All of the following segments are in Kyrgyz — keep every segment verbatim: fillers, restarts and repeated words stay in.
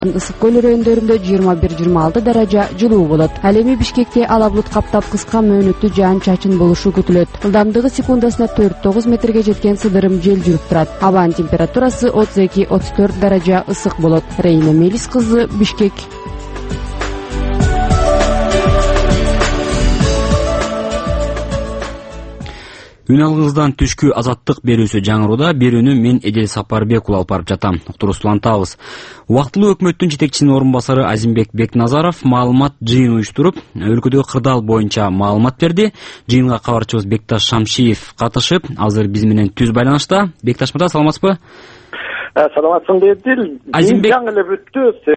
Ысык көл райондорунда жыйырма бир жыйырма алты даража жылуу болот. Ал эми Бишкекте ала булут каптап кыска мөөнөттүү жаан-чачын болушу күтүлөт. Ылдамдыгы секундасына төрт тогуз метрге жеткен сыдырым жел жүрүп турат. Абанын температурасы отуз эки отуз төрт даража ысык болот. Рейна Мелис кызы, Бишкек. Үн алгыздан түшкү азаттык берүүсү жаңырууда. Берүүнү мен Эдел Сапарбек алып барып жатам. Уктуруусулантабыз. Убактылуу өкмөттүн жетекчисинин орун басары Азимбек Бекназаров маалымат жыйын уюштуруп, өлкөдөгү кырдаал боюнча маалымат берди. Жыйынга кабарчыбыз Бекташ Шамшиев катышып, азыр биз менен түз байланышта. Бекташ мырза, саламатсызбы? Саламатсың Эдел. Азимбек жаңы эле бүттү.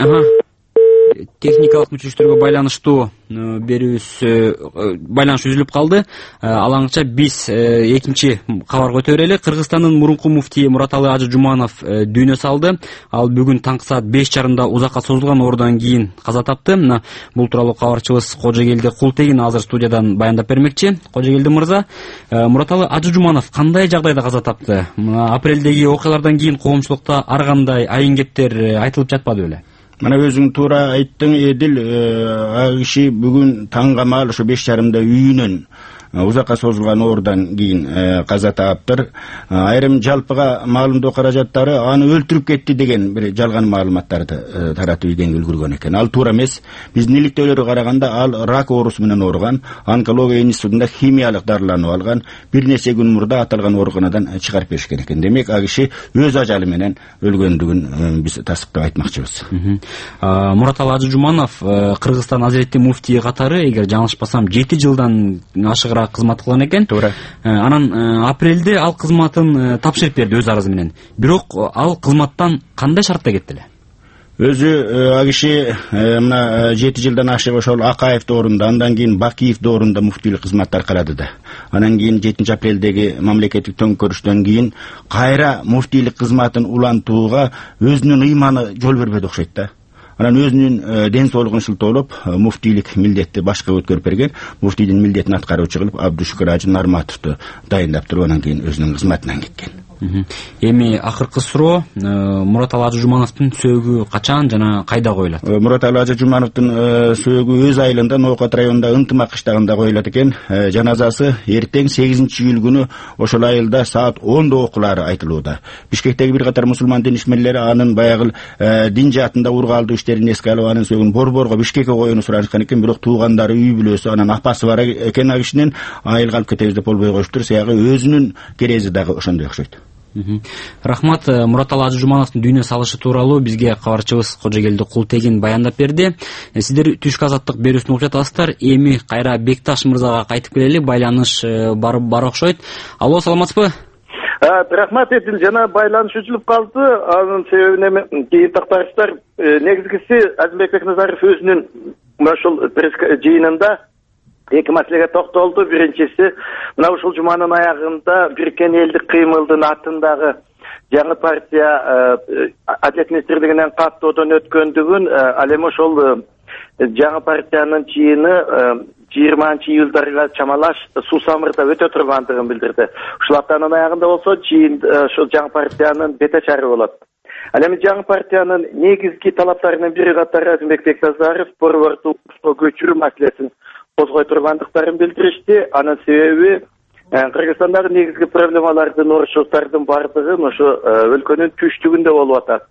Техникалык мүчөчтөргө байланыштуу берүүбүз байланыш үзүлүп калды. Алаңча биз экинчи кабарга өтө берели. Кыргызстандын мурунку муфтии Мураталы Ажы Жуманов дүйнө салды. Ал бүгүн таңкы саат беш жарымда узакка созулган оорудан кийин каза тапты. Мына бул тууралуу кабарчыбыз Кожогелди Култегин азыр студиядан баяндап бермекчи. Кожогелди мырза, Мураталы Ажы Жуманов кандай жагдайда каза тапты? Апрелдеги окуялардан кийин коомчулукта ар кандай айын кептер айтылып жатпады беле? Мына өзүң туура айттың Эдил, ал киши бүгүн таңга маал ошо беш жарымда үйүнөн узакка созулган оорудан кийин каза таптыр. Айрым жалпыга маалымдоо каражаттары аны өлтүрүп кетти деген бир жалган маалыматтарды таратып ийгенге үлгүргөн экен. Ал туура эмес. Биздин иликтөөлөргө караганда ал рак оорусу менен ооруган, онкология институтунда химиялык дарыланып алган, бир нече күн мурда аталган ооруканадан чыгарып беришкен экен. Демек, ал киши өз ажалы менен өлгөндүгүн биз тасдыктап айтмакчыбыз. Мураталы Ажы Жуманов Кыргызстан Азирети муфтии катары, эгер жаңылышпасам, жети жылдан ашыгыраак кызмат кылган экен. Туура. Анан апрелде ал кызматын тапшырып берди өз арызы менен. Бирок ал кызматтан кандай шартта кетти эле? Өзү ал киши мына жети жылдан ашык ошол Акаев доорунда, андан кийин Бакиев доорунда муфтийлик кызматтар карады да. Анан кийин жетинчи апрелдеги мамлекеттик төңкөрүштөн кийин кайра муфтийлик кызматын улантууга өзүнүн ыйманы жол бербеди окшойт да. Анан өзүнүн ден соолугун шылтоолоп, муфтийлик милдетти башка өткөрүп берген. Муфтийдин милдетин аткаруучу кылып Абдушукур Ажы Нарматовду дайындап туруп, анан кийин өзүнүн кызматынан кеткен. Эми акыркы суроо, Мураталы Ажы Жумановдун сөөгү качан жана кайда коюлат? Мураталы Ажы Жумановдун сөөгү өз айылында Ноокат районунда Ынтымак кыштагында коюлат экен. Жаназасы эртең сегизинчи июль күнү ошол айылда саат онда окулары айтылууда. Бишкектеги бир катар мусулман дин ишмерлери анын баягы дин жаатында ургалдуу иштерин эске алып, анын сөөгүн борборго Бишкекке коюуну сурашкан экен. Бирок туугандары, үй бүлөсү, анан апасы бар экен ал кишинин, айылга алып кетебиз деп болбой коюштур. Сыягы өзүнүн керези дагы ошондой окшойт. Рахмат. Мураталы Ажы Жумановдун дүйнө салышы тууралуу бизге кабарчыбыз Кожогелди Култегин баяндап берди. Сиздер түшкү азаттык берүүсүн угуп жатасыздар. Эми кайра Бекташ мырзага кайтып келели. Байланыш бар бар окшойт. Алло, саламатсызбы? Рахмат Эдил, жана байланыш үзүлүп калды. Анын себебине кийин тактарыштар. Негизгиси Азимбек Бекназаров өзүнүн ушул жыйынында эки маселеге токтолду. Биринчиси, мына ушул жуманын аягында Бириккен элдик кыймылдын атындагы жаңы партия Адилет министрлигинен каттоодон өткөндүгүн, ал эми ошол жаңы партиянын жыйыны жыйырманчы июлдарга чамалаш Суусамырда өтө тургандыгын билдирди. Ушул аптанын аягында болсо жыйын ошол жаңы партиянын бетачары болот. Ал эми жаңы партиянын негизги талаптарынын бири катары Азимбек Бекназаров борборду көчүрүү маселесин козгой тургандыктарын билдиришти. Анын себеби Кыргызстандагы негизги проблемалардын, орушуктардын бардыгы ошо өлкөнүн түштүгүндө болуп атат.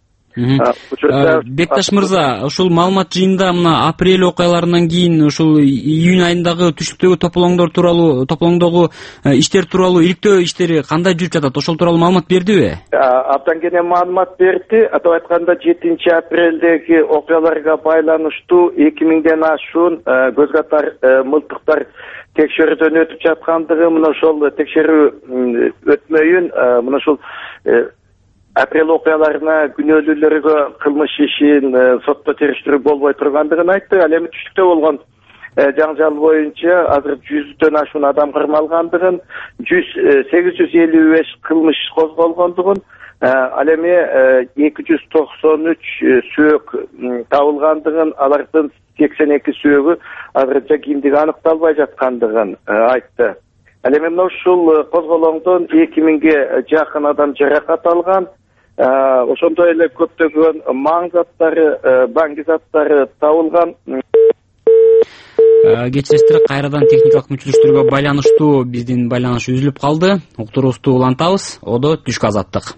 Бекташ мырза, ушул маалымат жыйында мына апрель окуяларынан кийин ушул июнь айындагы түштүктөгү тополоңдор тууралуу, тополоңдогу иштер тууралуу иликтөө иштери кандай жүрүп жатат? Ошол тууралуу маалымат бердиби? Абдан кене маалымат берди. Атап айтканда жетинчи апрелдеги окуяларга байланыштуу эки миңден ашуун көз катар мылтыктар текшерүүдөн өтүп жаткандыгы, мына ошол текшерүү өтмөйүн, мына ошол апрель окуяларына күнөөлүүлөргө кылмыш ишин сотто териштирүү болбой тургандыгын айтты. Ал эми түштүктө болгон жаңжал боюнча азыр жүздөн ашуун адам кармалгандыгын, сегиз жүз элүү беш кылмыш козголгондугун, ал эми эки жүз токсон үч сөөк табылгандыгын, алардын сексен эки сөөгү азырынча кимдиги аныкталбай жаткандыгын айтты. Ал эми ушул козголоңдон эки миңге жакын адам жаракат алган. ошондой эле көптөгөн маң заттары, банк заттары табылган. Кечиристер, кайрадан техникалык мүчүлүштөргө байланыштуу биздин байланыш үзүлүп калды. Уктуруубузду улантабыз. Одо түшкү азаттык.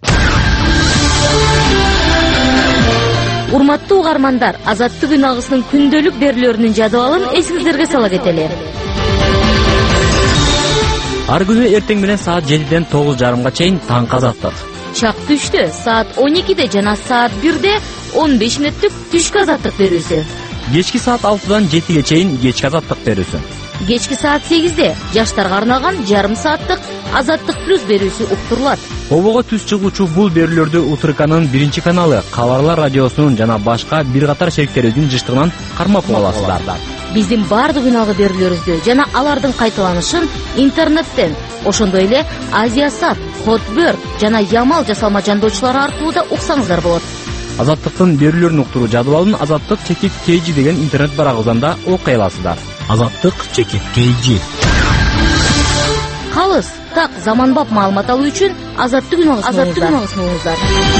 Урматтуу угармандар, Азаттык үн агысынын күндөлүк берүүлөрүнүн жадыбалын эсиңиздерге сала кетели. Ар күнү эртең менен саат жетиден тогуз жарымга чейин таңкы азаттык. Чак түштө саат он экиде жана саат бирде он беш мүнөттүк түшкү азаттык берүүсү. Кечки саат алтыдан жетиге чейин кечки азаттык берүүсү. Кечки саат сегизде жаштарга арналган жарым сааттык Азаттык плюс берүүсү уктурулат. Обого түз чыгуучу бул берүүлөрдү УТРКнын биринчи каналы, Кабарлар радиосунун жана башка бир катар шериктерибиздин жыштыгынан кармап аласыздар. Биздин бардык үналгы берүүлөрүбүздү жана алардын кайталанышын интернеттен, ошондой эле Азиясат, Хотберг жана Ямал жасалма жандоочулары аркылуу да уксаңыздар болот. Азаттыктын берүүлөрүн уктуруу жадыбалын Азаттык чекит kg деген интернет барагыбыздан да окуй аласыздар. Азаттык чекит kg. Калыс, так заманбап маалымат алуу үчүн Азаттык үн агысын.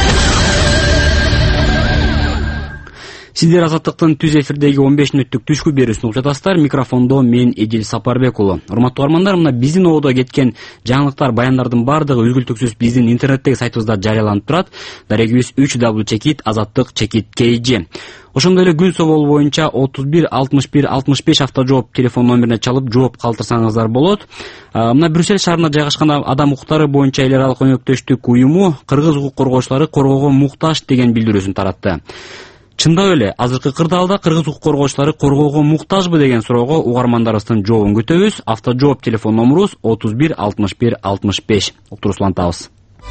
Сиздер Азаттыктын түз эфирдеги он беш мүнөттүк түшкү берүүсүн угуп жатасыздар. Микрофондо мен Эдил Сапарбек уулу. Урматтуу угармандар, мына биздин ободо кеткен жаңылыктар, баяндардын баардыгы үзгүлтүксүз биздин интернеттеги сайтыбызда жарыяланып турат. Дарегибиз үч дабл чекит азаттык чекит kg. Ошондой эле күн собол боюнча отуз бир алтымыш бир алтымыш беш автожжооп телефон номерине чалып жооп калтырсаңыздар болот. Мына Брюссель шаарында жайгашкан адам укуктары боюнча эл аралык өнөктөштүк уюму кыргыз укук коргоочулары коргоого муктаж деген билдирүүсүн таратты. Чындап эле азыркы кырдаалда кыргыз укук коргоочулары коргоого муктажбы деген суроого угармандарыбыздын жообун күтөбүз. Автожооп телефон номерубуз отуз бир алтымыш бир алтымыш беш. Уктуруусулантабыз.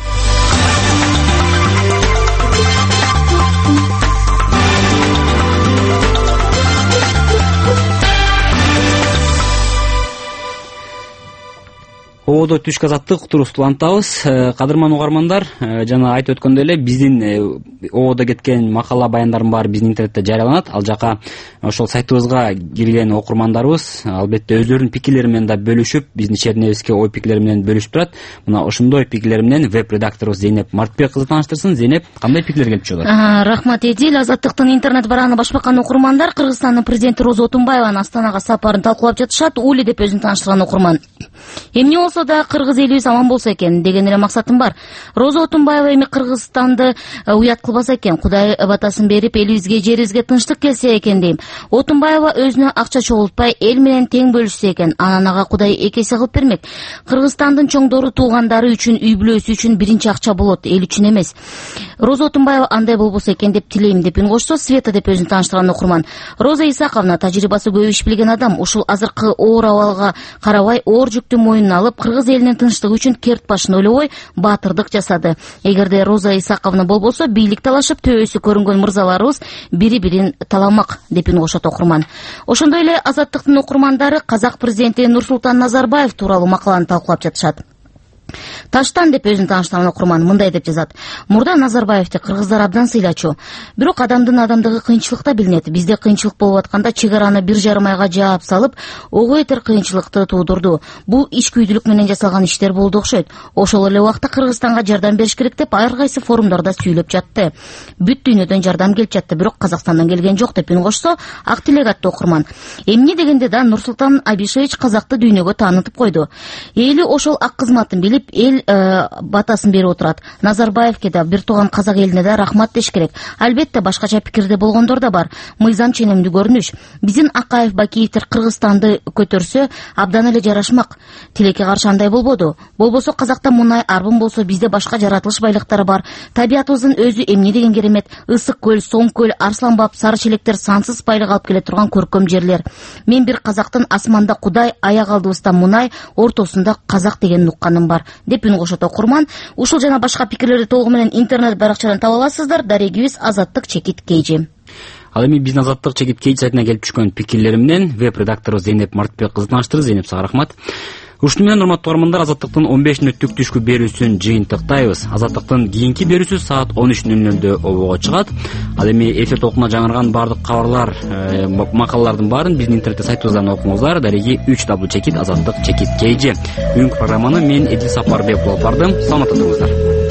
Ободо түшкү азаттык уктуруубузду улантабыз. Кадырман угармандар, жана айтып өткөндөй эле биздин ободо кеткен макала баяндардын баары биздин интернетте жарыяланат. Ал жака ошол сайтыбызга кирген окурмандарыбыз албетте өздөрүнүн пикирлери менен да бөлүшүп, биздин шернебизге ой пикирлери менен бөлүшүп турат. Мына ошондой пикирлери менен веб-редакторубуз Зейнеп Мартбек кызы тааныштырсын. Зейнеп, кандай пикирлер келип чыгат? Рахмат Эдил. Азаттыктын интернет барагына баш баккан окурмандар Кыргызстандын президенти Роза Отунбаеванын Астанага сапарын талкуулап жатышат. Ули деп өзүн тааныштырган окурман. Эмне болсо да кыргыз элибиз аман болсо экен деген эле максатым бар. Роза Отунбаева эми Кыргызстанды уят кылбаса экен, Кудай батасын берип элибизге, жерибизге тынчтык келсе экен дейм. Отунбаева өзүнө акча чогултпай эл менен тең бөлүшсө экен, анан ага Кудай эки эсе кылып бермек. Кыргызстандын чоңдору туугандары үчүн, үй бүлөсү үчүн биринчи акча болот, эл үчүн эмес. Роза Отунбаева андай болбосо экен деп тилейм деп үн кошсо, Света деп өзүн тааныштырган окурман. Роза Исаковна тажрыйбасы көп иш билген адам, ушул азыркы оор абалга карабай оор жүктү мойнуна алып, кыргыз элинин тынчтыгы үчүн керт башын ойлобой баатырдык жасады. Эгерде Роза Исаковна болбосо, бийлик талашып төбөсү көрүнгөн мырзаларыбыз бири-бирин таламак деп үн кошот окурман. Ошондой эле Азаттыктын окурмандары казак президенти Нурсултан Назарбаев тууралуу макаланы талкуулап жатышат. Таштан деп өзүн тааныштырган окурман мындай деп жазат. Мурда Назарбаевди кыргыздар абдан сыйлачу. Бирок адамдын адамдыгы кыйынчылыкта билинет. Бизде кыйынчылык болуп атканда чек араны бир жарым айга жаап салып, ого этер кыйынчылыкты туудурду. Бул ичкүйдүлүк менен жасалган иштер болду окшойт. Ошол эле убакта Кыргызстанга жардам бериш керек деп ар кайсы форумдарда сүйлөп жатты. Бүт дүйнөдөн жардам келип жатты, бирок Казакстандан келген жок деп үн кошсо, ак тилек атты окурман. Эмне дегенде да Нурсултан Абишевич казакты дүйнөгө таанытып койду. Эли ошол ак кызматын билип, эл батасын берип отурат. Назарбаевке да, бир тууган казак элине да рахмат деш керек. Албетте башкача пикирде болгондор да бар. Мыйзам ченемдүү көрүнүш. Биздин Акаев, Бакиевдер Кыргызстанды көтөрсө абдан эле жарашмак. Тилекке каршы андай болбоду. Болбосо казакта мунай, арбын болсо бизде башка жаратылыш байлыктары бар. Табиятыбыздын өзү эмне деген керемет. Ысык көл, Соң көл, Арсланбап, Сары Челектер сансыз байлык алып келе турган көркөм жерлер. Мен бир казактын асманда Кудай, аяк алдыбызда мунай, ортосунда казак деген укканым бар деп үн кошот окурман. Ушул жана башка пикирлерди толугу менен интернет баракчадан таба аласыздар. Дарегибиз Азаттык чекит kg. Ал эми биздин Азаттык чекит kg сайтына келип түшкөн пикирлери менен веб-редакторубуз Зейнеп Мартбек кызы тааныштырды. Зейнеп, сага рахмат. Ушуну менен урматтуу угармандар, Азаттыктын он беш мүнөттүк түшкү берүүсүн жыйынтыктайбыз. Азаттыктын кийинки берүүсү саат он үч нөл нөлдө обого чыгат. Ал эми эфир толкуна жаңырган бардык кабарлар, макалалардын баарын биздин интернет сайтыбыздан окуңуздар. Дареги үч дабл чекит азаттык чекит kg. Бүгүнкү программаны мен Эдил Сапарбек алып бардым. Саламатта туруңуздар.